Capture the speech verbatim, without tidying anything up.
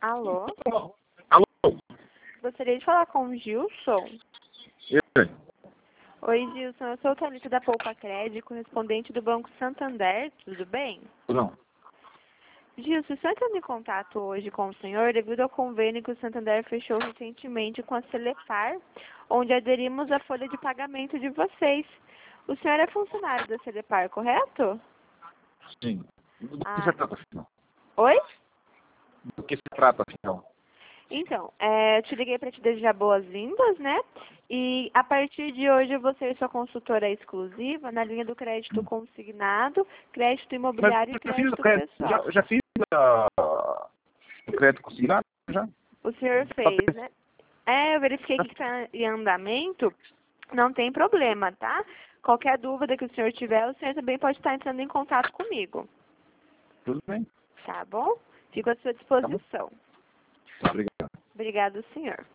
Alô? Alô? Gostaria de falar com o Gilson. Eu? Oi, Gilson. Eu sou o Thalita da Poupa Crédito, correspondente do Banco Santander. Tudo bem? Não. Gilson, estou entrando em contato hoje com o senhor devido ao convênio que o Santander fechou recentemente com a Celepar, onde aderimos à folha de pagamento de vocês. O senhor é funcionário da Celepar, correto? Sim. Do que Ah. se trata, afinal? Oi? Do que se trata, afinal? Então, é, eu te liguei para te desejar boas-vindas, né? E a partir de hoje eu vou ser sua consultora exclusiva na linha do crédito Hum. consignado, crédito Mas imobiliário e eu já fiz o crédito crédito, pessoal. já, já fiz a, o crédito consignado, já? O senhor fez, né? É, eu verifiquei que está em andamento, não tem problema, tá? Qualquer dúvida que o senhor tiver, o senhor também pode estar entrando em contato comigo, Tudo bem. tá bom? Fico à sua Tá bom. disposição. Tá, obrigado. Obrigado, senhor.